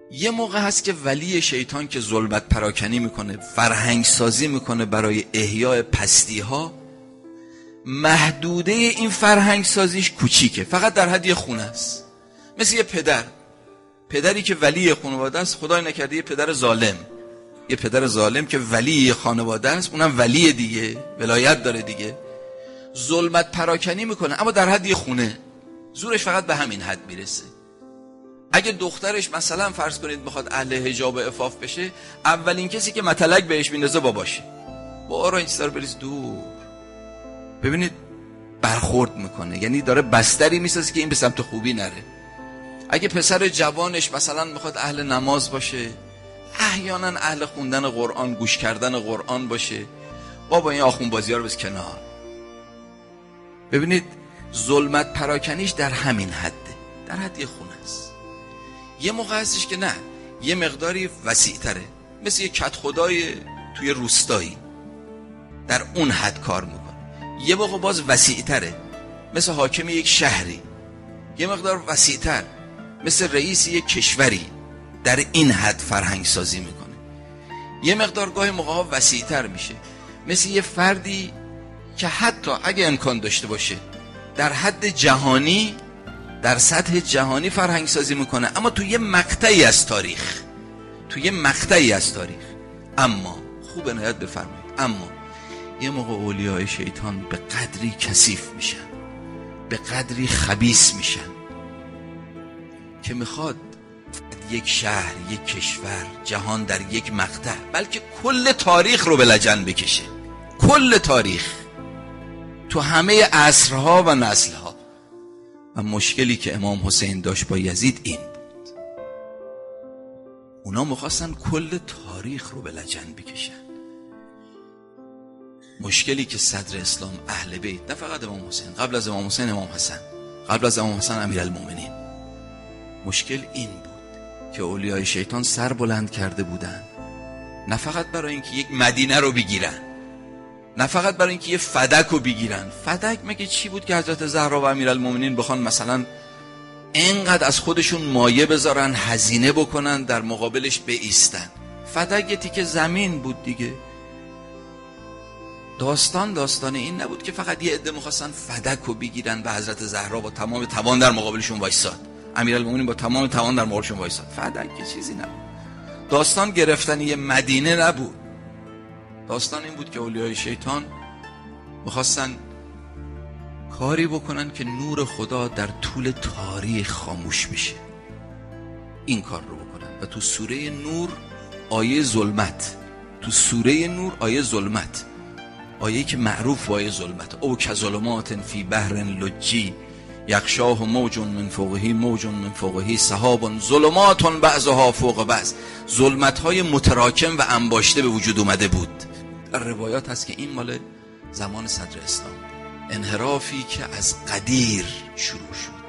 یه موقع هست که ولی شیطان که ظلمت پراکنی میکنه، فرهنگ سازی میکنه برای احیاء پستی ها، محدوده این فرهنگ سازیش کوچیکه، فقط در حد یه خونه است. مثل یه پدری که ولی خانواده است، خدای نکرده یه پدر ظالم، یه پدر ظالم که ولی خانواده است، اونم ولی دیگه، ولایت داره دیگه، ظلمت پراکنی میکنه اما در حد یه خونه، زورش فقط به همین حد میرسه. اگه دخترش مثلا فرض کنید میخواد اهل حجاب و عفاف بشه، اولین کسی که متلک بهش میندازه باباشه، بابا این چیزا رو بریز دور. ببینید برخورد میکنه، یعنی داره بستری میسازه که این به سمت خوبی نره. اگه پسر جوانش مثلا میخواد اهل نماز باشه، احیانا اهل خوندن قرآن، گوش کردن قرآن باشه، بابا این آخوند بازی ها رو بز کنار. ببینید ظلمت پراکنیش در همین حده، در حد یه خونه است. یه موقع هستش که نه، یه مقداری وسیع تره، مثل یه کت خدای توی روستایی، در اون حد کار میکنه. یه موقع باز وسیع تره، مثل حاکم یک شهری. یه مقدار وسیع تر، مثل رئیس یک کشوری، در این حد فرهنگ سازی میکنه. یه مقدار گاهی موقع ها وسیع تر میشه، مثل یه فردی که حتی اگه امکان داشته باشه در حد جهانی، در سطح جهانی فرهنگ سازی میکنه، اما توی یه مقطعی از تاریخ، اما خوب عنایت بفرمایید، اما یه موقع اولیاء شیطان به قدری کثیف میشن، به قدری خبیث میشن که میخواد یک شهر، یک کشور، جهان در یک مقطع، بلکه کل تاریخ رو به لجن بکشه، کل تاریخ، تو همه عصرها و نسلها. و مشکلی که امام حسین داشت با یزید این بود، اونا میخواستن کل تاریخ رو به لجن بکشن. مشکلی که صدر اسلام اهل بیت، نه فقط امام حسین، قبل از امام حسین امام حسن، قبل از امام حسن امیرالمومنین، مشکل این بود که اولیای شیطان سر بلند کرده بودن، نه فقط برای اینکه یک مدینه رو بگیرن، نه فقط برای اینکه یه فدک رو بگیرن. فدک مگه چی بود که حضرت زهرا و امیرالمومنین بخوان مثلا اینقدر از خودشون مایه بذارن، هزینه بکنن، در مقابلش بایستن؟ فدک یه تیکه زمین بود دیگه. داستان این نبود که فقط یه عده می‌خواستن فدک رو بگیرن و حضرت زهرا با تمام توان در مقابلشون وایساد، امیرالمومنین با تمام توان در مقابلشون وایساد. فدک که چیزی نبود. داستان گرفتن یه مدینه نبود. داستان این بود که اولیای شیطان می‌خواستن کاری بکنن که نور خدا در طول تاریخ خاموش بشه. این کار رو بکنن و تو سوره نور آیه ظلمت، آیه‌ای که معروف با آیه ظلمت، او کظلمات فی بحر لجی یغشاه موج من فوقه سحاب ظلمات بعضها فوق بعض. ظلمت‌های متراکم و انباشته به وجود اومده بود. در روایات هست که این مال زمان صدر اسلام، انحرافی که از قدیر شروع شد.